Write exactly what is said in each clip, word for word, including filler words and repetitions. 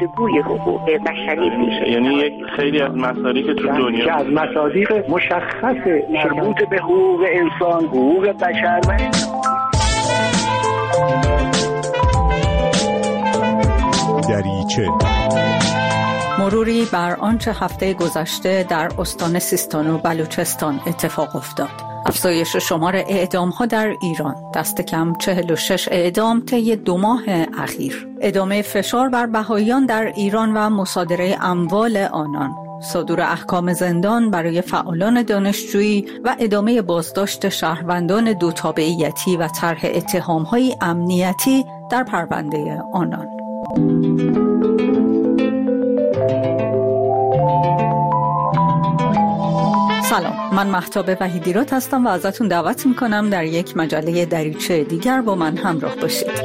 بازگوی حقوق بشری میشه. یعنی یک خیلی از مصادیق تو دنیا که از مصادیق مشخص مربوط به حقوق انسان، حقوق بشر و دریچه مروری بر آنچه هفته گذشته در استان سیستان و بلوچستان اتفاق افتاد. افزایش شمار اعدام‌ها در ایران، دست کم چهل و شش اعدام طی دو ماه اخیر. ادامه فشار بر بهائیان در ایران و مصادره اموال آنان. صدور احکام زندان برای فعالان دانشجویی و ادامه بازداشت شهروندان دو تابعیتی و طرح اتهام‌های امنیتی در پرونده آنان. سلام، من مهتاب وحیدیراد هستم و ازتون دعوت میکنم در یک مجله دریچه دیگر با من همراه باشید.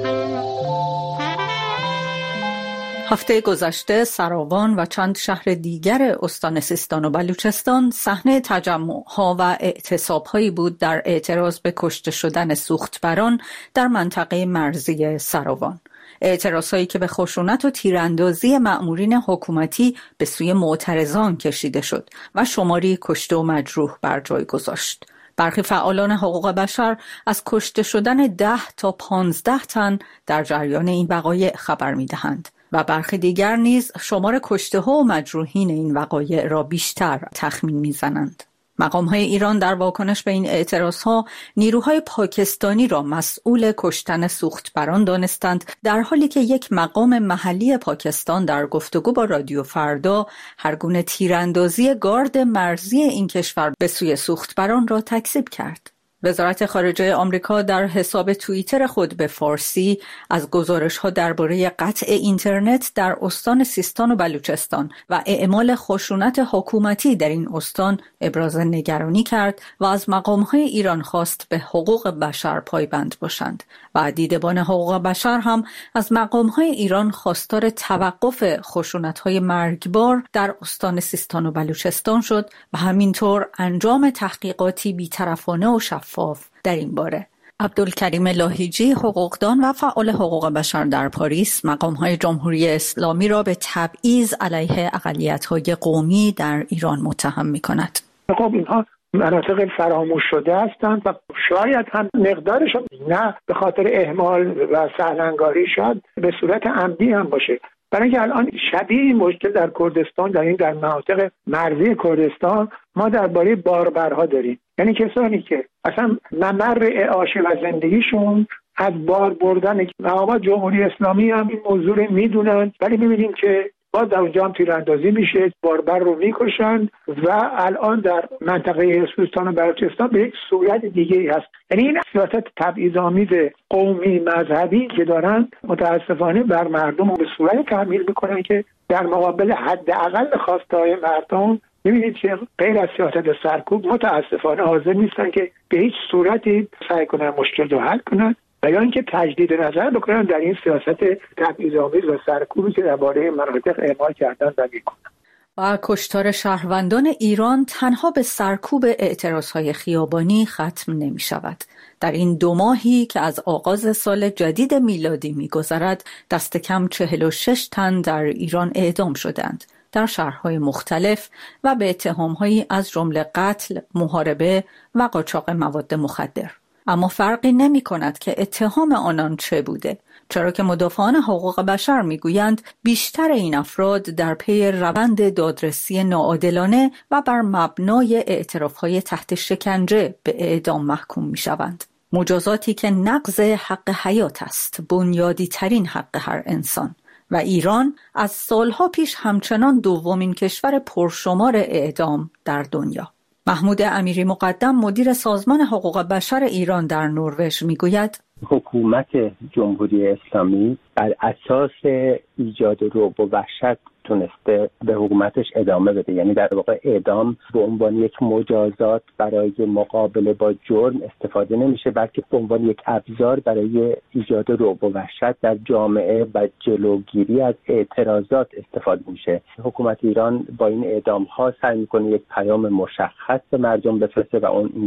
هفته گذشته سراوان و چند شهر دیگر استان سیستان و بلوچستان صحنه تجمع‌ها و اعتصاب‌هایی بود در اعتراض به کشته شدن سوختبران در منطقه مرزی سراوان. اعتراضهایی که به خشونت و تیراندازی مأمورین حکومتی به سوی معترضان کشیده شد و شماری کشته و مجروح بر جای گذاشت. برخی فعالان حقوق بشر از کشته شدن ده تا پانزده تن در جریان این وقایع خبر می‌دهند و برخی دیگر نیز شمار کشته‌ها و مجروحین این وقایع را بیشتر تخمین می‌زنند. مقام‌های ایران در واکنش به این اعتراضها نیروهای پاکستانی را مسئول کشتن سوختبران دانستند، در حالی که یک مقام محلی پاکستان در گفتگو با رادیو فردا هر گونه تیراندازی گارد مرزی این کشور به سوی سوختبران را تکذیب کرد. وزارت خارجه آمریکا در حساب توییتر خود به فارسی از گزارش‌ها درباره قطع اینترنت در استان سیستان و بلوچستان و اعمال خشونت حکومتی در این استان ابراز نگرانی کرد و از مقام‌های ایران خواست به حقوق بشر پایبند باشند و دیدبان حقوق بشر هم از مقام‌های ایران خواستار توقف خشونت‌های مرگبار در استان سیستان و بلوچستان شد و همینطور انجام تحقیقاتی بی‌طرفانه و شفاف در این باره. عبدالکریم لاهیجی، حقوقدان و فعال حقوق بشر در پاریس، مقام‌های جمهوری اسلامی را به تبعیض علیه اقلیت‌های قومی در ایران متهم می‌کند. خب اینها مناطق فراموش شده هستند و شاید هم مقدارشون نه به خاطر اهمال و سهلنگاری شاید به صورت عمدی هم باشه. برای اینکه الان شبیه این مشکل در کردستان، در این در مناطق مرزی کردستان ما درباره باربرها داریم، یعنی کسانی که اصلا ممر اعاشه و زندگیشون از بار بردن. مقامات جمهوری اسلامی هم این موضوع رو میدونن، ولی میبینیم که باز در اونجا هم تیراندازی میشه، باربر رو میکشن و الان در منطقه سیستان و بلوچستان به یک صورت دیگه ای هست. یعنی این سیاست تبعیض‌آمیز قومی مذهبی که دارن متاسفانه بر مردم به صورت تحمیل میکنن که در مقابل حداقل خواسته‌های مردم می‌بینید که غیر از سیاست سرکوب متاسفانه حاضر نیستن که به هیچ صورتی سعی کنن مشکل رو حل کنن و یا اینکه تجدید نظر بکنن در این سیاست تبعیض‌آمیز و سرکوبی که درباره مناطق اعمال کردن و میکنن. و کشتار شهروندان ایران تنها به سرکوب اعتراضهای خیابانی ختم نمی شود. در این دو ماهی که از آغاز سال جدید میلادی می گذرد، دست کم چهل و شش تن در ایران اعدام شدند در شهرهای مختلف و به اتهامهایی از جمله قتل، محاربه و قاچاق مواد مخدر. اما فرقی نمی کند که اتهام آنان چه بوده، چرا که مدافعان حقوق بشر میگویند بیشتر این افراد در پی روند دادرسی ناعادلانه و بر مبنای اعترافهای تحت شکنجه به اعدام محکوم میشوند. مجازاتی که نقض حق حیات است، بنیادی ترین حق هر انسان. و ایران از سالها پیش همچنان دومین کشور پرشمار اعدام در دنیا. محمود امیری مقدم، مدیر سازمان حقوق بشر ایران در نروژ، میگوید حکومت جمهوری اسلامی بر اساس ایجاد رعب و وحشت تونسته به حکومتش ادامه بده، یعنی در واقع اعدام به عنوان یک مجازات برای مقابله با جرم استفاده نمیشه، بلکه به عنوان یک ابزار برای ایجاد رعب و وحشت در جامعه و جلوگیری از اعتراضات استفاده میشه. حکومت ایران با این اعدام ها سعی میکنه یک پیام مشخص به مردم بفرسته و اون اینکه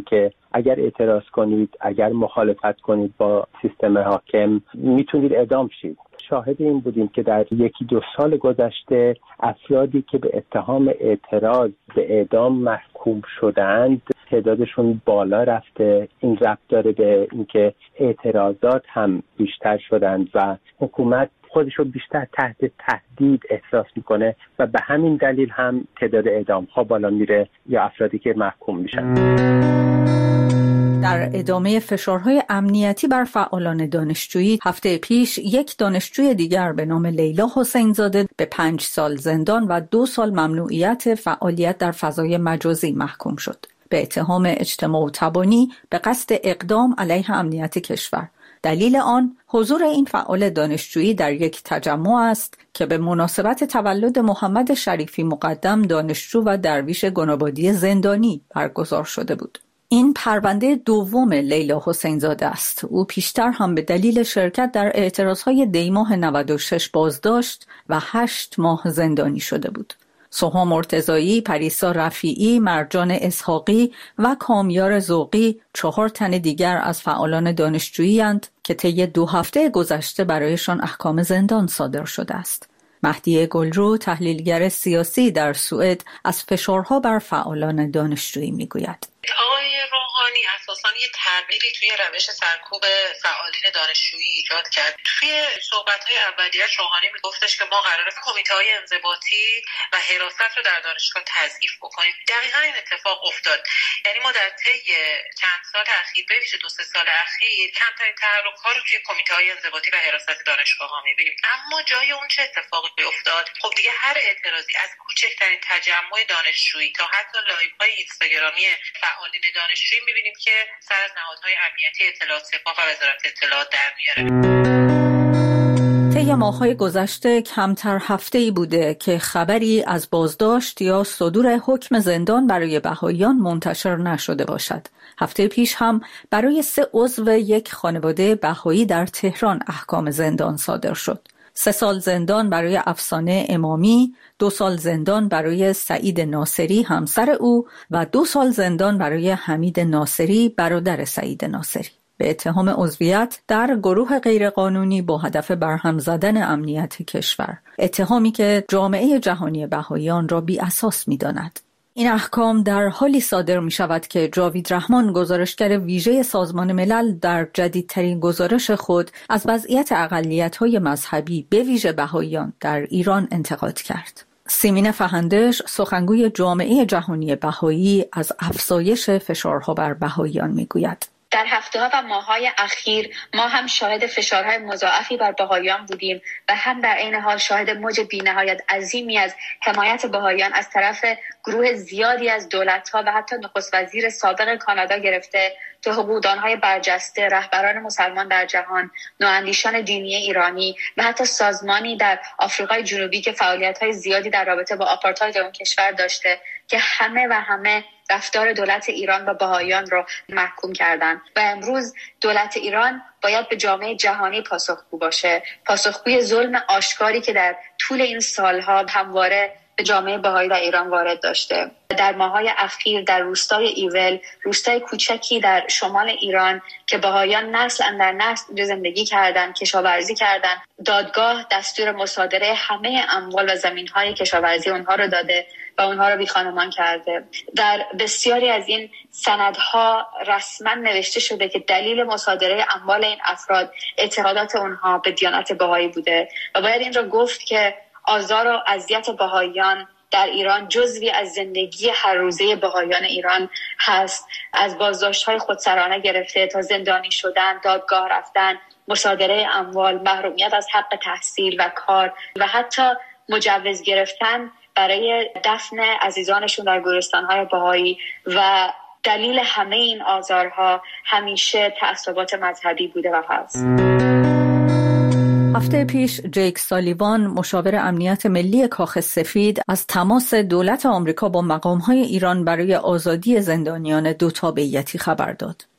اگر اعتراض کنید، اگر مخالفت کنید با سیستم حاکم میتونید اعدام شید. شاهد این بودیم که در یکی دو سال گذشته افرادی که به اتهام اعتراض به اعدام محکوم شدند تعدادشون بالا رفته. این ربط داره به اینکه اعتراضات هم بیشتر شدند و حکومت خودش رو بیشتر تحت تهدید احساس میکنه و به همین دلیل هم تعداد اعدام ها بالا میره یا افرادی که محکوم میشن. در ادامه فشارهای امنیتی بر فعالان دانشجویی، هفته پیش یک دانشجوی دیگر به نام لیلا حسین زاده به پنج سال زندان و دو سال ممنوعیت فعالیت در فضای مجازی محکوم شد به اتهام اجتماع و تبانی به قصد اقدام علیه امنیت کشور. دلیل آن حضور این فعال دانشجویی در یک تجمع است که به مناسبت تولد محمد شریفی مقدم دانشجو و درویش گنابادی زندانی برگزار شده بود. این پرونده دوم لیلا حسین زاده است. او پیشتر هم به دلیل شرکت در اعتراضهای دی ماه نود و شش بازداشت و هشت ماه زندانی شده بود. سوها مرتضایی، پریسا رفیعی، مرجان اسحاقی و کامیار ذوقی چهار تن دیگر از فعالان دانشجویی اند که طی دو هفته گذشته برایشان احکام زندان صادر شده است. مهدی گلرو، تحلیلگر سیاسی در سوئد، از فشارها بر فعالان دانشجویی میگوید. آقای روحانی اساساً یه تغییری توی روش سرکوب فعالین دانشجویی ایجاد کرد. توی صحبت‌های اولیه‌اش روحانی میگفتش که ما قراره کمیته‌های انضباطی و حراست رو در دانشگاه تضعیف بکنیم. دقیقاً این اتفاق افتاد. یعنی ما در طی چند سال اخیر، به ویژه دو سه سال اخیر، کمترین تحرک‌ها رو توی کمیته‌های انضباطی و حراست دانشگاه‌ها می‌بینیم. اما جای اون چه اتفاقی افتاد؟ خب دیگه هر اعتراضی از کوچکترین تجمع دانشجویی تا حتی لایوهای اینستاگرامی فعالین دانشجویی می‌بینیم که سر از نهادهای امنیتی اطلاعات سپاه و وزارت اطلاعات در میاره. طی ماه‌های گذشته کمتر هفته‌ای بوده که خبری از بازداشت یا صدور حکم زندان برای بهائیان منتشر نشده باشد. هفته پیش هم برای سه عضو یک خانواده بهایی در تهران احکام زندان صادر شد. سه سال زندان برای افسانه امامی، دو سال زندان برای سعید ناصری همسر او و دو سال زندان برای حمید ناصری برادر سعید ناصری به اتهام عضویت در گروه غیرقانونی با هدف برهم زدن امنیت کشور، اتهامی که جامعه جهانی بهائیان را بی اساس می داند. این احکام در حالی صادر می شود که جاوید رحمان، گزارشگر ویژه سازمان ملل، در جدیدترین گزارش خود از وضعیت اقلیت‌های مذهبی به ویژه بهائیان در ایران انتقاد کرد. سیمین فهندش، سخنگوی جامعه جهانی بهایی، از افزایش فشارها بر بهائیان می گوید. در هفته‌ها و ماه‌های اخیر ما هم شاهد فشارهای مضاعفی بر بهائیان بودیم و هم در عین حال شاهد موج بی‌نهایت عظیمی از حمایت بهائیان از طرف گروه زیادی از دولت‌ها و حتی نخست وزیر سابق کانادا گرفته تا حقوقدان‌های برجسته، رهبران مسلمان در جهان، نواندیشان دینی ایرانی و حتی سازمانی در آفریقای جنوبی که فعالیت‌های زیادی در رابطه با آپارتاید اون کشور داشته که همه و همه رفتار دولت ایران و بهائیان را محکوم کردند و امروز دولت ایران باید به جامعه جهانی پاسخگو باشه، پاسخگوی ظلم آشکاری که در طول این سالها همواره به جامعه بهایی در ایران وارد داشته. در ماه‌های اخیر در روستای ایول، روستای کوچکی در شمال ایران که بهائیان نسل اندر نسل زندگی کردند، کشاورزی کردند، دادگاه دستور مصادره همه اموال و زمین‌های کشاورزی اونها رو داده و اونها رو بیخانمان کرده. در بسیاری از این سندها رسما نوشته شده که دلیل مصادره اموال این افراد اعتقادات اونها به دیانت بهایی بوده و باید این را گفت که آزار و اذیت بهائیان در ایران جزوی از زندگی هر روزه بهائیان ایران هست. از بازداشت‌های خودسرانه گرفته تا زندانی شدن، دادگاه رفتن، مصادره اموال، محرومیت از حق تحصیل و کار و حتی مجوز گرفتن برای دفن عزیزانشون در گورستان‌های بهایی و دلیل همه این آزارها همیشه تعصبات مذهبی بوده و هست. هفته پیش جیک سالیوان، مشاور امنیت ملی کاخ سفید، از تماس دولت آمریکا با مقام‌های ایران برای آزادی زندانیان دو تابعیتی خبر داد.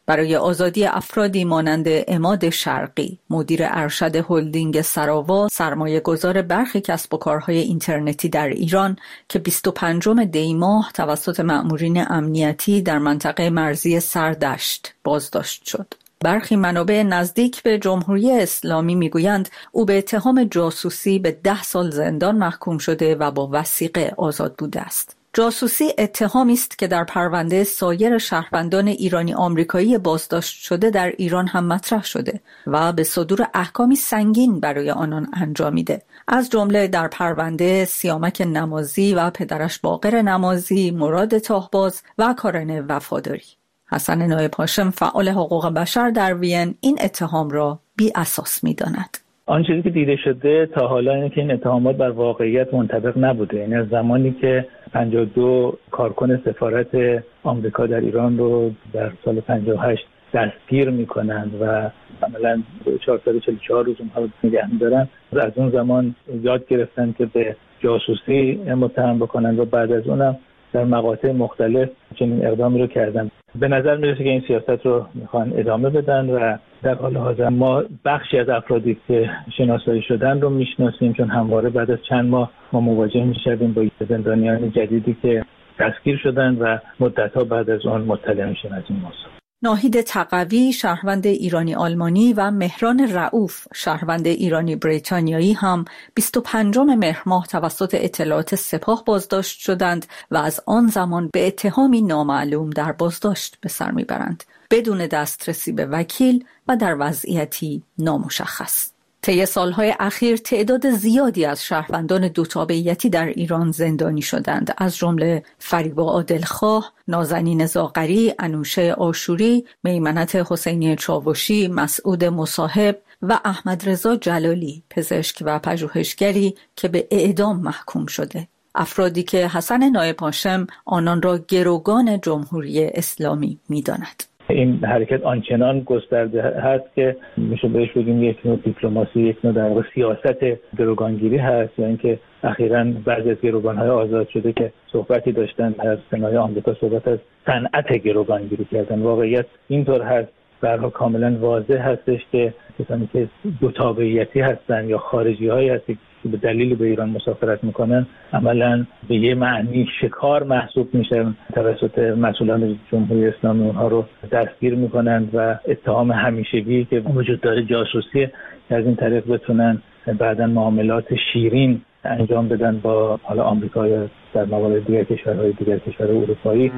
برای آزادی افرادی مانند عماد شرقی، مدیر ارشد هلدینگ سراوا، سرمایه گذار برخی کسب و کارهای اینترنتی در ایران که بیست و پنجم دی ماه توسط مأمورین امنیتی در منطقه مرزی سردشت بازداشت شد. برخی منابع نزدیک به جمهوری اسلامی میگویند او به اتهام جاسوسی به ده سال زندان محکوم شده و با وثیقه آزاد بوده است. جاسوسی اتهامی است که در پرونده سایر شهروندان ایرانی آمریکایی بازداشت شده در ایران هم مطرح شده و به صدور احکامی سنگین برای آنان انجامیده، از جمله در پرونده سیامک نمازی و پدرش باقر نمازی، مراد تاهباز و کارن وفاداری. حسن نایب هاشم، فعال حقوق بشر در وین، این اتهام را بی اساس می‌داند. آن چیزی که دیده شده تا حالا اینه که این اتهامات بر واقعیت منطبق نبوده. یعنی از زمانی که پنجاه و دو کارکن سفارت آمریکا در ایران رو در سال پنجاه و هشت دستگیر میکنند و عملاً چهارصد و چهل و چهار روز اونها رو نگه می‌دارن، از اون زمان یاد گرفتن که به جاسوسی متهم بکنن و بعد از اونم در مقاطع مختلف چنین اقدامی رو کردن. به نظر میرسه که این سیاست رو میخوان ادامه بدن و در حال حاضر ما بخشی از افرادی که شناسایی شدن رو میشناسیم، چون همواره بعد از چند ماه ما مواجه میشدیم با زندانیان جدیدی که دستگیر شدن و مدت‌ها بعد از اون مطلع میشن از این موضوع. ناهید تقوی، شهروند ایرانی آلمانی، و مهران رؤوف، شهروند ایرانی بریتانیایی هم بیست و پنجم مهر ماه توسط اطلاعات سپاه بازداشت شدند و از آن زمان به اتهامی نامعلوم در بازداشت به سر میبرند، بدون دسترسی به وکیل و در وضعیتی نامشخص. طی سالهای اخیر تعداد زیادی از شهروندان دوتابعیتی در ایران زندانی شدند، از جمله فریبا عادلخواه، نازنین زاغری، انوشه آشوری، میمنت حسینی چاوشی، مسعود مصاحب و احمد رضا جلالی، پزشک و پژوهشگری که به اعدام محکوم شده. افرادی که حسن نایب هاشم آنان را گروگان جمهوری اسلامی می‌داند. این حرکت آنچنان گسترده هست که میشه بهش بگیم یک نوع دیپلماسی، یک نوع در واقع سیاست گروگانگیری هست، یا اینکه اخیراً بعضی از گروگان‌های آزاد شده که صحبتی داشتن از سنای آمریکا صحبت از صنعت گروگانگیری کردن. واقعیت اینطور هست، برها کاملا واضح هستش که کسانی که دوتابعیتی هستن یا خارجی‌هایی هستن که به دلیل به ایران مسافرت میکنن عملاً به یه معنی شکار محسوب میشن، توسط مسئولان جمهوری اسلامی اونها رو دستگیر میکنن و اتهام همیشگی که وجود داره جاسوسی، که از این طریق بتونن بعداً معاملات شیرین انجام بدن با حالا آمریکا یا در موارد دیگر کشورهای دیگر کشورهای اروپایی.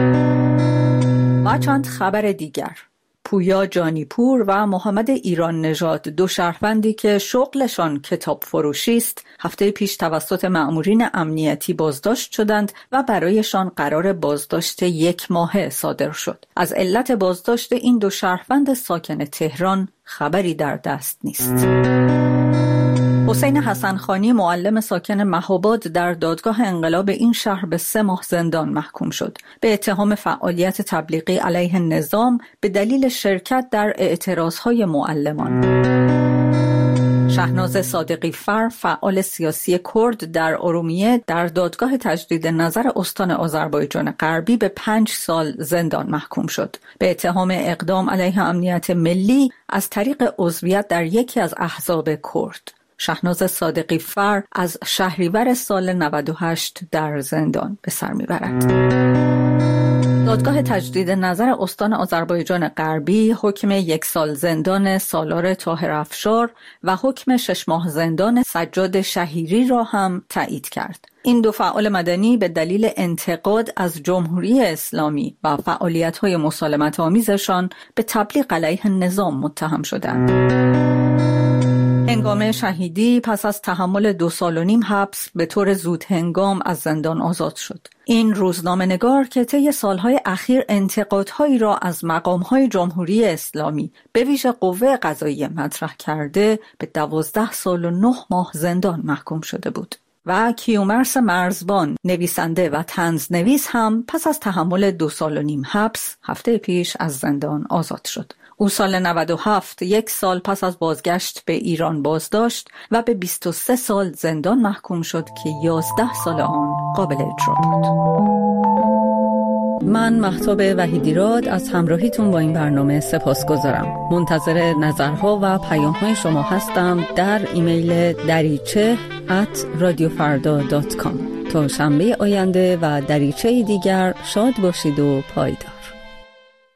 و چند خبر دیگر: پویا جانیپور و محمد ایران نژاد، دو شهروندی که شغلشان کتاب فروشی است، هفته پیش توسط مأمورین امنیتی بازداشت شدند و برایشان قرار بازداشت یک ماهه صادر شد. از علت بازداشت این دو شهروند ساکن تهران خبری در دست نیست. حسین حسنخانی، معلم ساکن مهاباد، در دادگاه انقلاب این شهر به سه ماه زندان محکوم شد به اتهام فعالیت تبلیغی علیه نظام به دلیل شرکت در اعتراضهای معلمان. شهناز صادقی فر، فعال سیاسی کرد در ارومیه، در دادگاه تجدید نظر استان آذربایجان غربی به پنج سال زندان محکوم شد به اتهام اقدام علیه امنیت ملی از طریق عضویت در یکی از احزاب کرد. شهناز صادقی فر از شهریور سال نود و هشت در زندان به سر میبرد. دادگاه تجدید نظر استان آذربایجان غربی حکم یک سال زندان سالار طاهر افشار و حکم شش ماه زندان سجاد شهیری را هم تایید کرد. این دو فعال مدنی به دلیل انتقاد از جمهوری اسلامی و فعالیت‌های مسالمت آمیزشان به تبلیغ علیه نظام متهم شدند. هنگام شهیدی پس از تحمل دو سال و نیم حبس به طور زود هنگام از زندان آزاد شد. این روزنامه‌نگار که طی سالهای اخیر انتقادهایی را از مقام‌های جمهوری اسلامی به ویژه قوه قضاییه مطرح کرده، به دوازده سال و نه ماه زندان محکوم شده بود. و کیومرث مرزبان، نویسنده و طنزنویس، هم پس از تحمل دو سال و نیم حبس هفته پیش از زندان آزاد شد. او سال نود و هفت، یک سال پس از بازگشت به ایران بازداشت و به بیست و سه سال زندان محکوم شد که یازده سال آن قابل اجرا بود. من مهتاب وحیدیراد از همراهیتون با این برنامه سپاسگزارم. منتظر نظرها و پیام‌های شما هستم در ایمیل دریچه ات رادیو فردا دات کام. تا شنبه آینده و دریچه دیگر شاد باشید و پایدار.